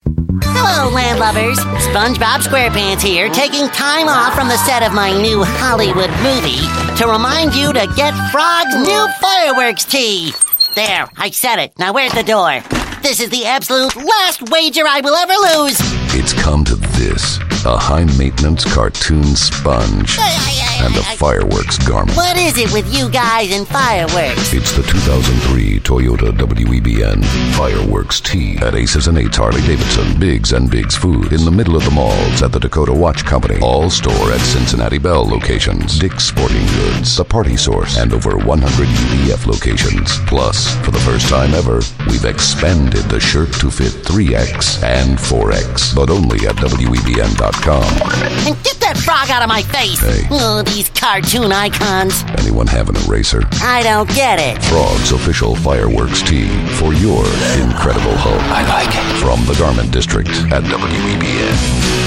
Hello, landlubbers. SpongeBob SquarePants here, taking time off from the set of my new Hollywood movie to remind you to get Frog's new fireworks tee. There, I said it. Now where's the door? This is the absolute last wager I will ever lose. It's come to this. A high-maintenance cartoon sponge and a fireworks garment. What is it with you guys and fireworks? It's the 2003 Toyota WEBN Fireworks Tee at Aces and Eights Harley-Davidson, Biggs and Biggs Foods, in the middle of the malls at the Dakota Watch Company, all store at Cincinnati Bell locations, Dick's Sporting Goods, The Party Source, and over 100 UDF locations. Plus, for the first time ever, we've expanded the shirt to fit 3X and 4X, but only at WEBN.com. And get that frog out of my face! Hey. Oh, these cartoon icons. Anyone have an eraser? I don't get it. Frog's official fireworks tee for your incredible home. I like it. From the Garment District at WEBN.